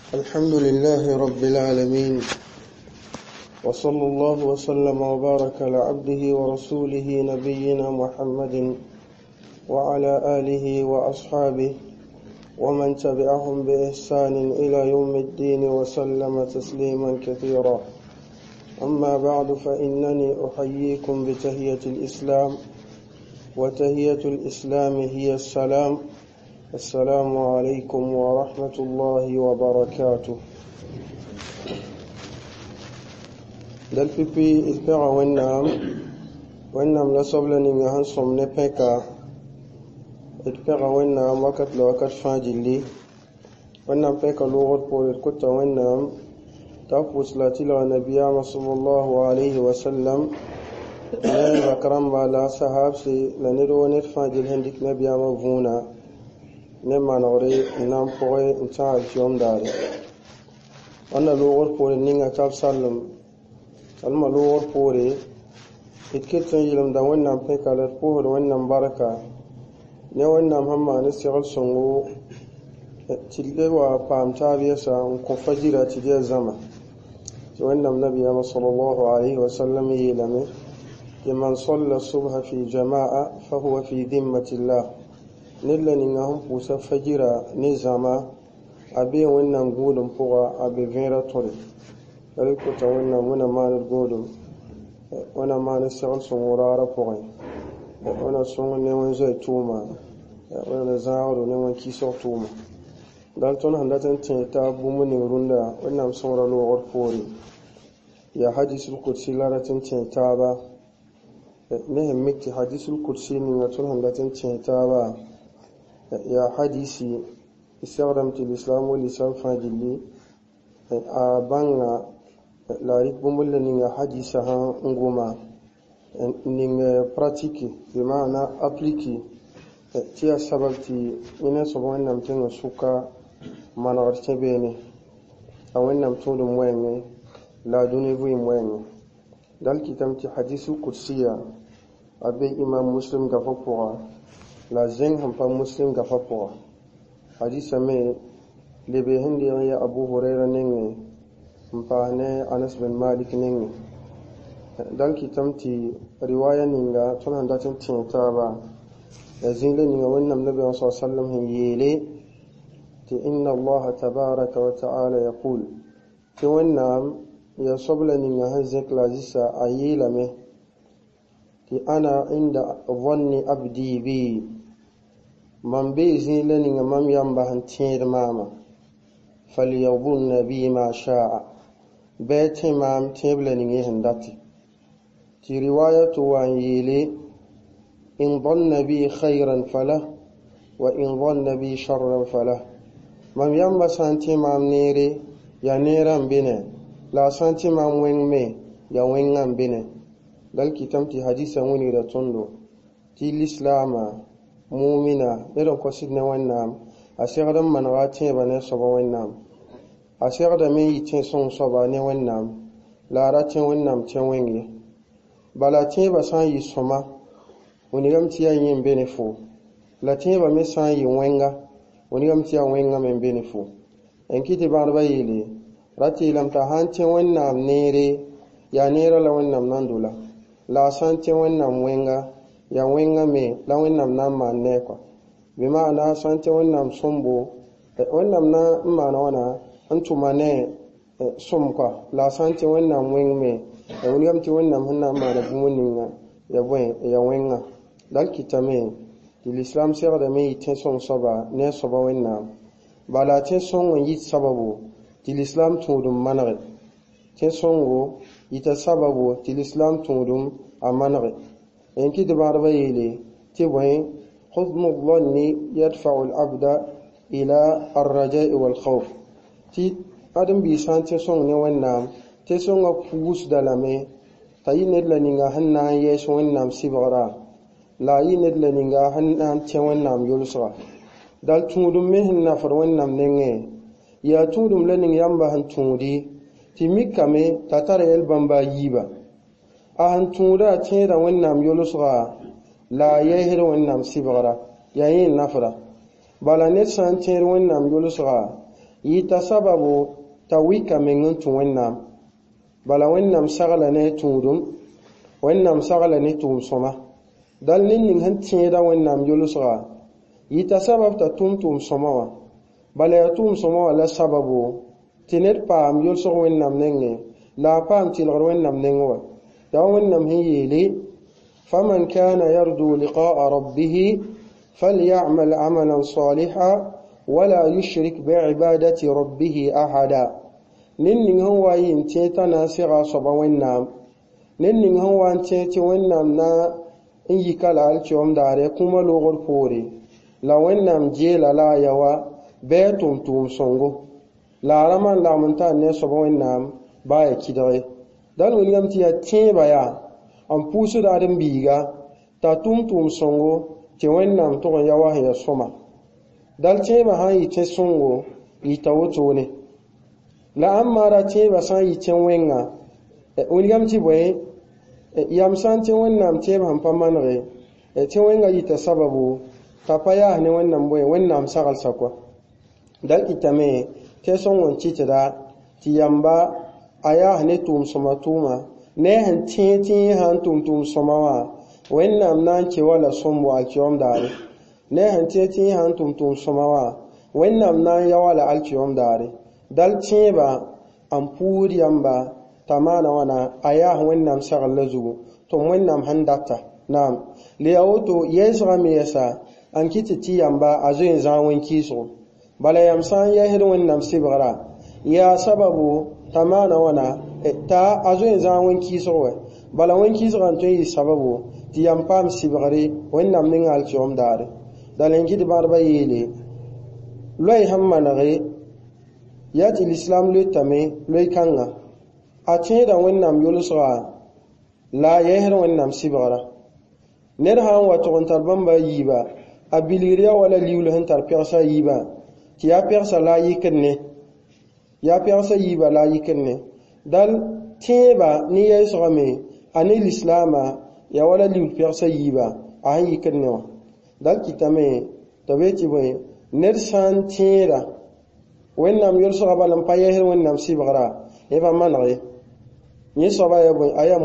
الحمد لله رب العالمين، وصلى الله وسلم وبارك على عبده ورسوله نبينا محمد وعلى آله وأصحابه ومن تبعهم بإحسان إلى يوم الدين وسلم تسليما كثيرا. أما بعد، فإنني أحييكم بتحية الإسلام، وتحية الإسلام هي السلام. السلام عليكم ورحمة الله وبركاته. دل في إسبوع وإنام لصبلني نهان صمنا بكا إسبوع وإنام وقت لوقت فاجلي وإنام بكا لغت بول الكتا وإنام تفوس لاتلا نبي صلى الله عليه وسلم ذكرم على صحاب سي لندو نتفاجل هندك نبي مفونا نما نوري نام بوي نتاع اليوم داري. أنا لغت بول نينغا تاب سلم alma lowar pore itketan yilam da wannan fekalar pohor wannan baraka ne wannan hamma ne sigal songo tilewa pamta biyasa ko fajira tije zama to wannan nabi ya sallallahu alaihi wasallam yilame man salla subha fi jamaa fa huwa fi dhimmatillah nillani ngam pusa fajira ne zama abe wannan gudun poga abe vera tore alikuta wannan muna manar godum wana manar sa'al sun wurara pogai wana sun neman zai tuma wana zaaro neman kiso tuma dalton handatan ta bumuni runda wannan sun ralo war fori ya hadisul qudsi laratin ta ba ne hemmiti hadisul qudsi ni ngatul handatan ta ba ya hadisi isagramtul islam wal lisan fajili a banga la bumulle ninga hadisa ha ngoma ninga pratique de maana appliquer tia sababti ina so wannan tin suka manarce bene a wannan tudu moyenne la duni vu moyenne dal kitamti hadisu qudsiya abe imam muslim ga fapora la zen hampa muslim ga fapora hadisa me lebe hindi ya abu hurairah ninga mpane Anas bin Malik ningi dal kitamti riwaya ninga tun handatin tinta ba yazinle ninga wannan nabi sallallahu alaihi wasallam yele ti inna Allah tabaaraka wa ta'ala yaqul ti wannan ya sabla ninga hazak lazisa ayila me ti ana inda dhanni abdi bi man bi zinle ninga mam yamba hantir mama falyadhunna bi ma sha'a بيت مام تبلني هندتي في رواية وانيلي إن ظن بي خيرا فله وإن ظن بي شرا فله مام يما سانتي مام نيري يا نيران بنا لا سانتي مام وين مي يا وين بنا دل كتمتي حديثا وني رتندو تي الإسلام مؤمنا إذا قصدنا وينام أسيغدم من غاتي بني صبا وينام asir da mai tin son soba ne wannan laratin wannan tin wengi balatin ba san yi soma woni gamti ya yin benefo latin ba me san yi wenga woni gamti ya wenga men benefo en kiti ba ba yile rati lam ta hantin wannan nere ya nere la wannan nan dola la santin wannan wenga ya wenga me la wannan nan ma ne ko bi ma'ana santin wannan sombo wannan na ma'ana wana antuma ne somka la santi wannan wengme e wuliyamti wannan hanna ma da bumuninga ya boy ya wenga dal kitame l'islam sera da me tin son soba ne soba wannan bala tin son won yit sababu l'islam tudum manare tin son go yita sababu l'islam tudum amanare en ki dabar bayile ti boy huzmu dhanni yadfa'u al-abda ila ar-raja'i wal khawf ti adam bi santi song ne wannan te song a pus dalame tayi ne laninga hanna yes wannan sibara la yi ne laninga hanna te wannan yulsa dal tudum me hinna far wannan nenge ya tudum lanin yamba han tudi ti mikame tatare el bamba yiba a han tuda te da wannan yulsa la yehir wannan sibara yayin nafra bala ne santi wannan yulsa yita sababu tawika mengun tu wannam bala wannam sagala ne tudum wannam sagala ne tum soma dal nin han tieda wannam yolusra yita sabab ta tum soma wa bala ya tum soma wala sababu tinet pam yolso wannam nenge la pam tilgar wannam nengwa da wannam hiyili faman kana yarju liqa'a rabbih فليعمل عملا صالحا ولا يشرك بعبادة ربه أحدا نين هو ينتيتا ناسغا صبا وينام نين هو ينتيتا وينام نا إنجي كالال تيوم داري كما لغر فوري لا وينام جيلا لا يوا بيتم توم سونغو لا رمان لا منتا نصبا وينام باي كدغي دال وينام تيا تيبا يا أم پوسو دارم بيغا تا توم سونغو ti wannam to ya wahya soma dal tema ha yi te songo yi tawoto ne la amara te ba san yi te wenga unigam ti boy yam san te wannam te ban pamanre te wenga yi ta sababu tapaya ne wannam boy wannam sagal sakwa dal itame te songon ti da ti yamba aya ne tum soma tuma ne han ti han tum soma wa wannam nan ce wala sombo alkiyom dare ne hanteti han tum somawa wannam nan ya wala alkiyom dare dal ceba am puri yamba tamana wana aya wannam sagal lazu to wannam handata nam le auto yesra me yasa an kititi yamba azoin zawon kiso bala yam san ya hirin wannam sibara ya sababu tamana wana ta azoin zawon kiso bala wanki kan to yi sababu ti yampam sibgari wannam ning al chom dare dalen gidi barba yele loy hammanare yati l'islam le tame loy kanga ati da wannam yolusra la yeher wannam sibgara ner han wato on tarbamba yiba abiliriya wala liul han tar persa yiba ti ya persa la yikenne ya persa yiba la yikenne dal tiba ni yesrame ani l'islama ya wala liul persa yiba a yi kannewa dal kitame tabeti boy ner santira wennam yol so balam payer wennam sibara e ba manare ni so ba ya boy aya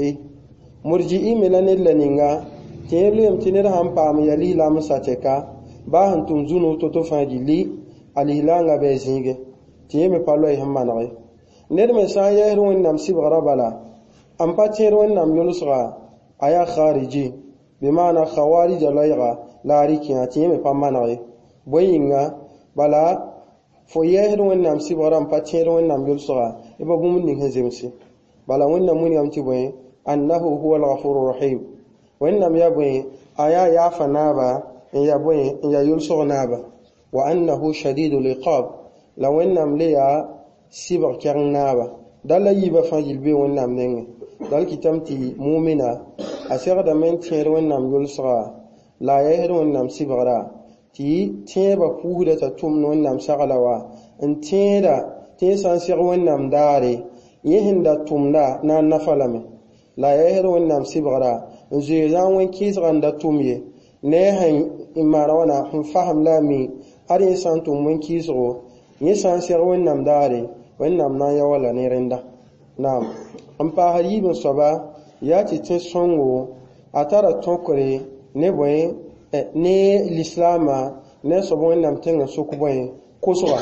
murji'i melane laninga teblim tinira ham pam yali la musateka ba hantum zunu to fajili alihilanga bezinge tiyeme palo e hammanare ner me sa yer wennam sibara bala am patir wannam yolusra aya khariji bimana khawarij layga lariki ati me pamanae boyinga bala fo yeher wannam sibara patir wannam yolusra iba bumun ning hezemsi bala wannam mun yamti boy annahu huwal ghafurur rahim wannam ya boy aya ya fanaba ya boy ya yolusra naba wa annahu shadidul iqab la wannam liya sibar karnaba dala yiba fajil be wannam nenge dal kitamti mu'mina asira da men tiyer wannam yulsra la yaher wannam sibara ti teba puhuda ta tum wannam sagalawa in teda te san sir wannam dare yehinda tumda na nafalame la yaher wannam sibara je zan wan kisran da tumye ne han imara wana hun faham lami ari san tum wan kisro yesan sir wannam dare wannam na yawala ne renda na'am an pa haribin soba ya ci tin songo atara tokore ne boy ne l'islama ne sobo nam tenga sokuboy kuswa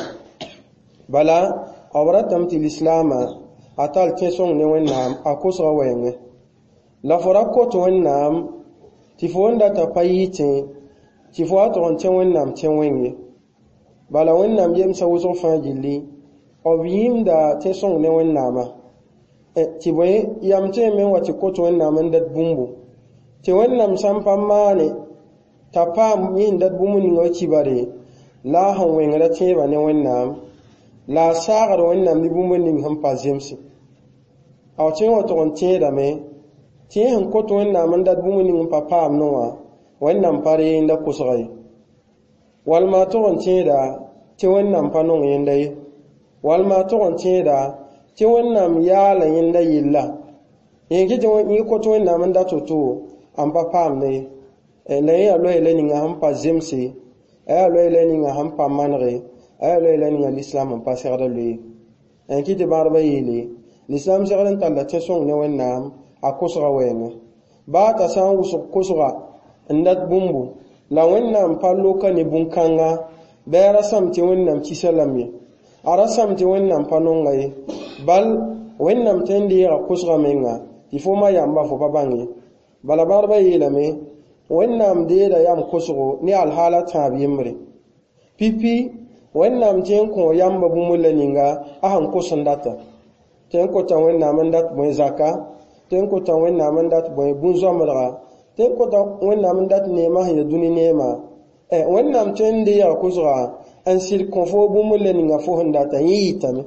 bala awratam ti l'islama atal tin song ne wonnam akuswa wenge la fora ko to wonnam ti fonda ta payite ti fo aton tin wonnam tin wenge bala wonnam yem sa wuso fajili obiyim da tin song ne wonnama ti boy yamte men wati koto wannam ndat bumbu ti wannam sampamane tapam yin dat bumu ni ngoci bare la han wengra te bane wannam la sagar wannam ni bumu ni ham pazemsi aw te wato on te da me te han koto wannam ndat bumu ni papa am nowa wannam pare nda kusrai wal ma to on te da te wannam panon yendai wal ma to on te da ti wannam yala yinda yilla yenge ti won ko to wannam nda toto am pam ne le ya lo ele ni ngam pa zemsi e lo ele ni ngam pa manre aya le la ni l'islam pa segda le en kiti barba yele l'islam segda talla te song ne wennam a kusra wene ba ta san wusu kusra ndat bumbu la wennam pallo kan bunkanga bayara samti wennam kisalami ara samti wennam panongai bal wennam tendi ya kusra menga ifoma yamba fo babangi bala barba yele me wennam de da yam kusro ni alhala tabiyimre pipi wennam ten ko yamba bumulla ninga ahan kusandata ten ko tan wennam ndat boy zaka ten ko tan wennam ndat boy bunzo amra ten ko tan wennam ndat nema ya duni nema wennam ten de ya kusra an sil konfo bumulla ninga fo handata yitame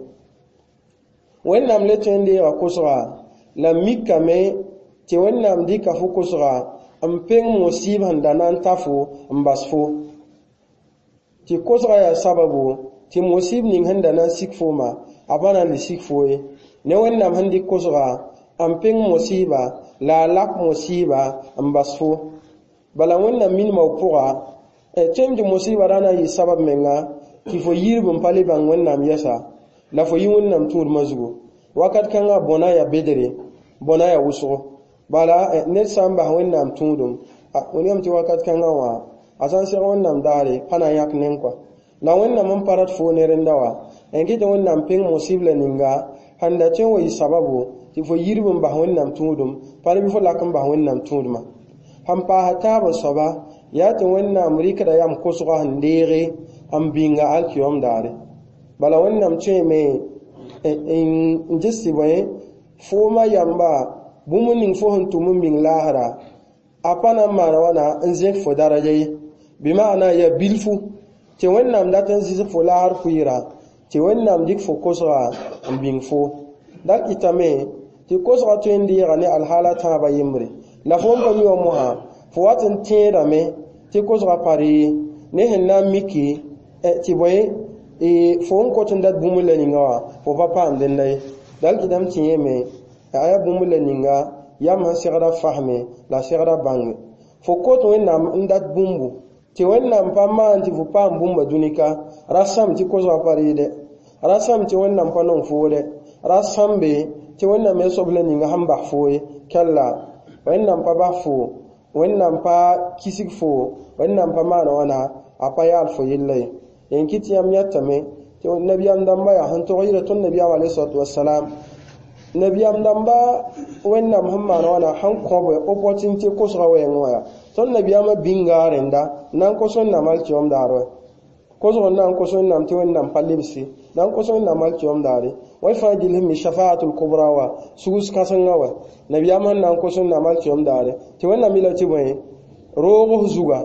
wennam le ten de ya kusra la mikame te wennam dika fo kusra am peng musib handanan tafo mbasfo ti kusra ya sababu ti musib ning handanan sikfoma abana li sikfoe ne wennam handi kusra am peng musiba la lak musiba mbasfo bala wennam min mawpura temdi musiba rana yi sabab menga ki fo yirbum pale bang wennam yasa la fo yi wennam tur mazgo wakat kanga bona ya bedere bona ya wuso bala ne samba wennam tudum woni am ti wakat kanga wa asan se wonnam dare pana yak nen kwa la wonnam mun parat fo ne rendawa en gite wonnam ping musible ninga handa chen wo sababu ti fo yirbum ba wonnam tudum pare bi fo lakam ba wonnam tuduma hampa hata ba soba ya ti wonnam rika da yam ko so handere am binga alkiyom dare bala wonnam chen me en jesti boy fo ma yamba bumunin fo hantum min lahara apana mana wana nzek fo daraje bi ma'ana ya bilfu te wannam datan zizi fo lahar kuira te wannam dik fo kosra mbing fo dak itame te kosra to indi gane alhala ta ba yimre la fo ko yo moha fo watin tera me te kosra pari ne henna miki ti boy fo ko tun dat bumule ninga fo papa anden nay dal kidam tiye me aya bumule ninga yam han sigara fahme la sigara bang fo ko to wennam ndat bumbu ti wennam pamma anti fu pam bumba dunika rasam ti ko zo paride rasam ti wennam panon fode rasambe ti wennam esoble ninga hamba foye kalla wennam pa bafo wennam pa kisik fo wennam pa mana wana apayal fo yille en kitiyam yattame ti nabiyam damba ya han to gira ton nabiyam alayhi salatu wassalam nabiyam damba wennam hammana wana han kobo opportunity ko so wayen waya ton nabiyama bingarenda nan ko son na malti om daro ko so nan ko son nam ti wennam pallibsi nan ko son na malti om dare way fajil mi shafaatul kubra wa sugus kasanga wa nabiyama nan ko son na malti om dare ti wennam milati boy rogo zuga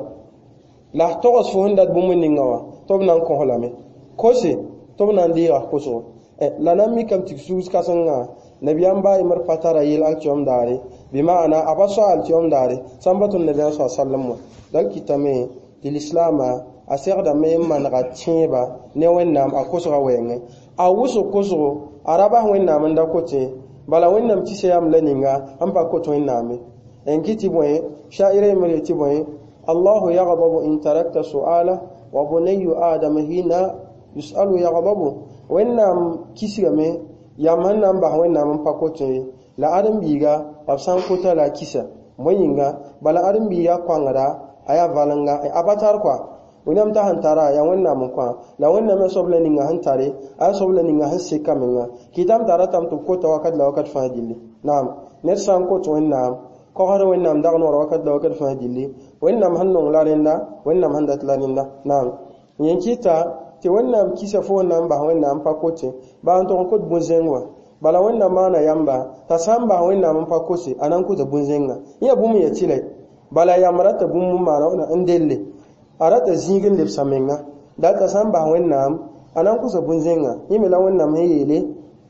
la togos fo hundat bumunin ngawa tob nan ko holame ko se tob nan dia ko so la nan mi kam ti sugus kasanga nabiyam ba imar patara yil alchom dare bi ma'ana abaso alchom dare sambatun nabiy sallallahu dal kitame dil islama asir da me man ga tiba ne wennam akosra wenge awuso kosro araba wennam nda kote bala wennam ti seyam laninga amba ko to wennam en kiti boy sha'ire mere ti boy allah yaghdabu in tarakta su'ala wa bunayyu adam hina yus'alu yaghdabu wennam kisigame yamanna ba wennam pakote la adam biga absan kota la kisa moyinga bala adam biga kwangara aya valanga abatar kwa wonam ta hantara ya wennam kwa la wennam soble ninga hantare ay soble ninga hasse kamenga kitam taratam to kota wakat la wakat fadili naam nersan ko to wennam ko haro wennam dagno wakat la wakat fadili wennam hannon la renda wennam handat la renda naam yenkita te wennam kisa fo nan ba wennam pakote ba anton ko bunzengwa bala wennam mana yamba tasamba wennam pakose anan ku ta bunzenga iya bumu ya tile bala yamrata bumu mana ona ndelle arata zingin lip samenga da tasamba wennam anan ku sa bunzenga yimela wennam heyele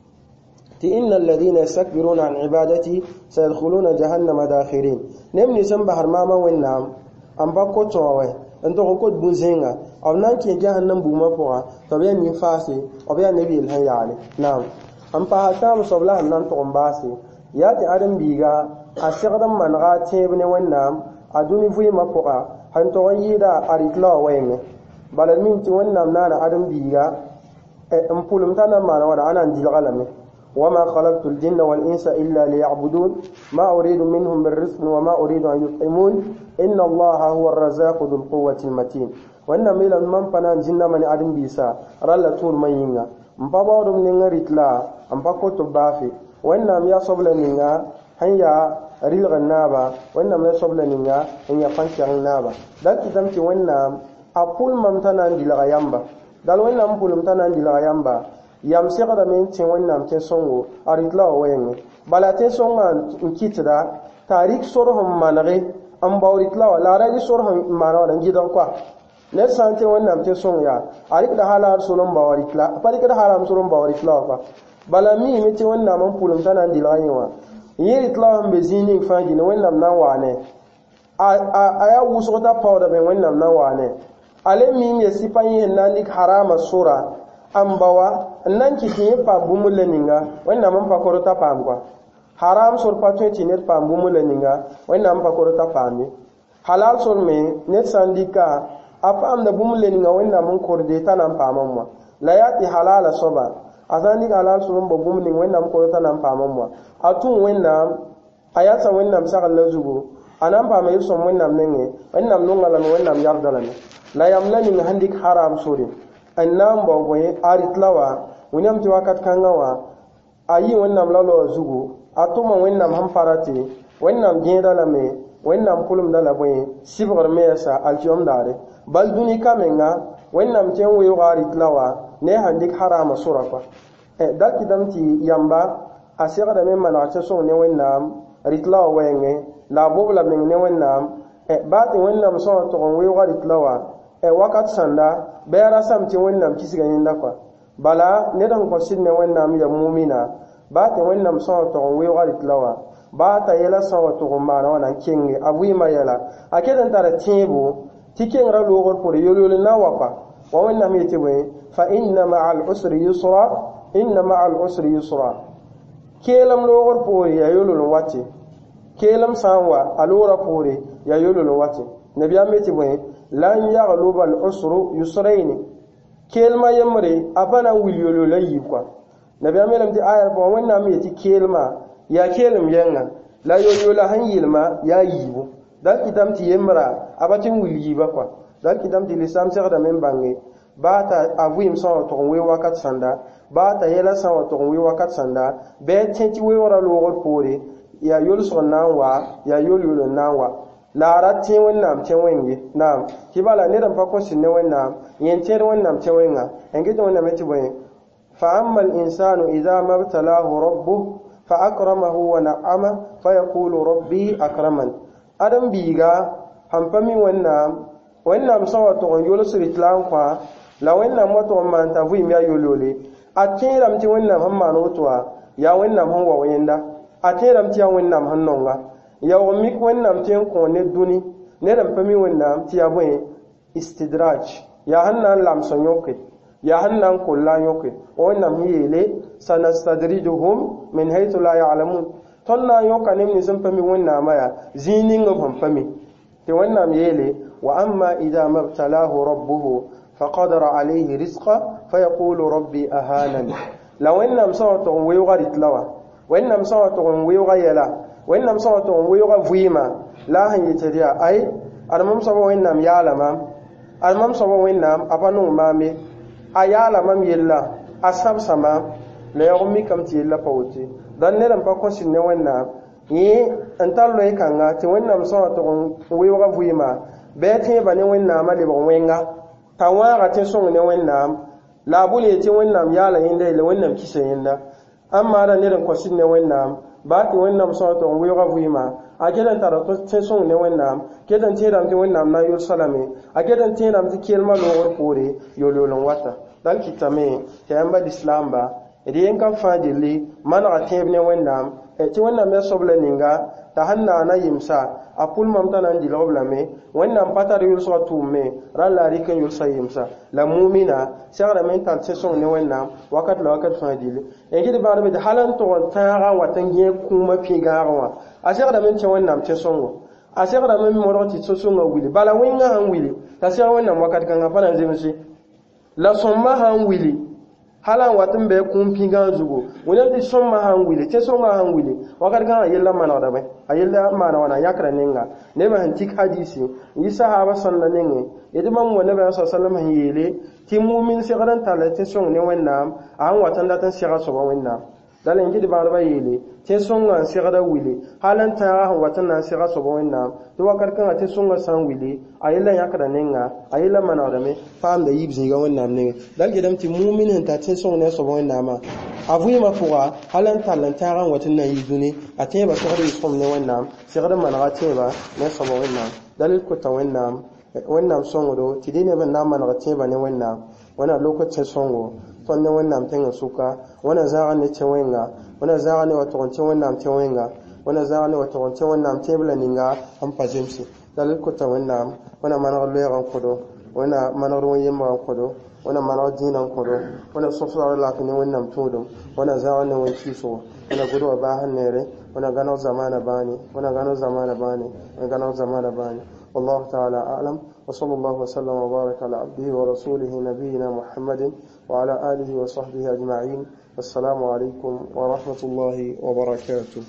ti innal ladina yastakbiruna an ibadati sayadkhuluna jahannama dakhirin nemni samba harmama wennam amba ko towe ndo ko bunzenga awnan ke jahannam buma poa to be mi fasi o be nabi el hayale naam am pa ta musobla nan to mbasi ya ti adam biga asigadam manga tebne wannam aduni fu ma poa han to yida aritla wayne bala min ti wannam nana adam biga en pulum tana mana wada anan dilgalame وما خلقت الجن والإنس إلا ليعبدون ما أريد منهم من رزق وما أريد أن يطعمون إن الله هو الرزاق ذو القوة المتين وإن ميلا من فنان جنة من أدم بيسا رلا طول ما ينغا مبابا ودم نغريت لا مباكو تبافي وإن ميا صبلا نغا هيا ريل غنابا وإن ميا صبلا نغا هيا فانشا غنابا دال كتامتي وإن أقول ممتنان دي لغيامبا دال وإن أقول ممتنان دي لغيامبا yam segda men tin wannam tin songo aritla wayenge bala tin songa nkitda tarik sorhum manare am bawritla la raji sorhum manara ngidan kwa ne sante wannam tin songa arik da halar solon bawritla parik da haram solon bawritla kwa bala mi tin wannam am pulum tanan dilayewa yiritla am bezini fangi ne wannam nan wane aya wusota pawda ben wannam nan wane ale mi me sipanye nanik harama sura ambawa nan ki tin pa bumulle ninga wannan man pa korota pamgwa haram sur patwe tinir pa bumulle ninga wannan man pa korota pami halal sur me net sandika apa am da bumulle ninga wannan man korde tanan pamamwa la yati halala soba azani halal sur bo bumulle wannan man korota nan pamamwa atun wannan ayata wannan sakal lazugo anan pa me so wannan nenge wannan nungala wannan yardalane la yamlani handik haram surin annam bogoye aritlawa wonyam ti wakat kangawa ayi wonnam lalo zugu atuma wonnam hamparati wonnam jendala me wonnam kulum dala boye sibgar mesa aljom dare bal duni kamenga wonnam ten we aritlawa ne handik harama surafa dal kidamti yamba asira da men manata so ne wonnam ritlawa wenge la bobla men ne wonnam baati wonnam so to we aritlawa wakat sanda bayara samti wannam kisiga yinda kwa bala ne dan ko sidne wannam ya mu'mina ba ta wannam so to we warit lawa ba ta yela so to ma na wana kingi abu ma yela akedan tara tibu tiken ra logor por yolol na wafa wa wannam yete we fa inna ma'al usri yusra inna ma'al usri yusra kelam logor por ya yolol wati kelam sanwa alora por ya yolol wati nabiyam yete we lan yaghluba al-usru yusrayn kelma yamre abana wiliyolo layi kwa nabi amelam ti ayar bo wonna me ti kelma ya kelm yanga la yoyola han yilma ya yibu dal kitam ti yemra abatin wiliyi ba kwa dal kitam ti lisam segda men bangi bata avuim so to we wakat sanda bata yela so to we wakat sanda be tenti we wora lo pore ya yol so nanwa ya yol nanwa la ratin wannan ce wenge na'am kibala ne dan fakon sinne wannan yence wannan ce wenga engije wannan meti boye fa ammal insanu idha mabtalahu rabbuhu fa akramahu wa na'ama fa yaqulu rabbi akraman adam biga hampami wannan sawa to yolo siritlan kwa la wannan moto man ta vu mi ayolole atiram ti wannan hamma no to ya wannan hanwa wayenda atiram ti wannan hannonga ya wamik wannan tin ko ne duni ne ran fami wannan ti abun istidraj ya hannan lamson yoke ya hannan kullan yoke wannan yele sanastadrijuhum min haythu la ya'lamun tonna yoka ne ni sun fami wannan maya zinin ga fami ti wannan yele wa amma idha mabtalahu rabbuhu faqadara alayhi rizqa fayaqulu rabbi ahanan law annam sawtu wa yughrit lawa wa annam sawtu wa yughayla wannam sawato woyoga vuima la hanye teria ay almam sawo wannam yalama almam sawo wannam apanu mame ayala mam yella asab sama le yomi kam ti yella pawti dan ne lam pa konsin ne wannam yi antallo e kanga ti wannam sawato woyoga vuima be te bane wannam ale bon wenga tawara te song ne wannam la bule ti wannam yala yinde le wannam kise yinda amma da ne ran konsin ne wannam ba ti wannan sawato on wiyo gavuima a kedan tara to tension ne wannan kedan tiram ti wannan na yul salame a kedan tiram ti kelma lo pore yololon wata dal kitame te amba islam ba edi kan fadili man atib ne wannan e ti wannan me sobla ninga ta hanna na yimsa a pul mam tanan di loblame wannan patar yul so tumme ralla rikan yul sayimsa la mu'mina sagara men tal tension ne wannan wakat la wakat fadili e gidi barbe de halan to tara watan ye kuma fi garawa a sagara men ce wannan tension asegda men moroti so nga wili bala winga han wili ta se wannan wakat kan afana zemsi la somma han wili halan watin be kun pinga zugo wonen di somma han wili te so nga han wili wakat kan ayella mana da bai ayella mana wana yakra nenga ne ma hantik hadisi yi sahaba sallallahu alaihi yedi mam wa nabi sallallahu alaihi yele ti mu'min segdan talate so ne wannan an watan da tan sega so wannan dalen gidi ba ba yele te songa segada wili halan ta watan na sega so wannan to wakar kan te songa san wili ayella yakra nenga ayella mana da me fam da yibzi ga wannan ne dal gidam ti mu'minin ta te songa ne so wannan ma avuyi ma fuwa halan talan ta ran watan na yiduni ate ba segada yisom ne wannan segada mana ga te ba ne so wannan dalil ko ta wannan songo do tidine ban na mana ga te ba ne wannan lokacin songo tonne wannan tenga suka wannan zaga ne cewenga wannan zaga ne wato gonce wannan cewenga wannan zaga ne wato gonce wannan tebla ninga am pajemsi dalil ko ta wannan mana le ran kodo wannan mana ro yemma kodo wannan mana dinan kodo wannan sofra la ko ne wannan todo wannan zaga ne wanci so wannan gudu ba hannere wannan gano zamana bani والله تعالى أعلم وصلى الله وسلم وبارك على عبده ورسوله نبينا محمد وعلى آله وصحبه أجمعين والسلام عليكم ورحمة الله وبركاته.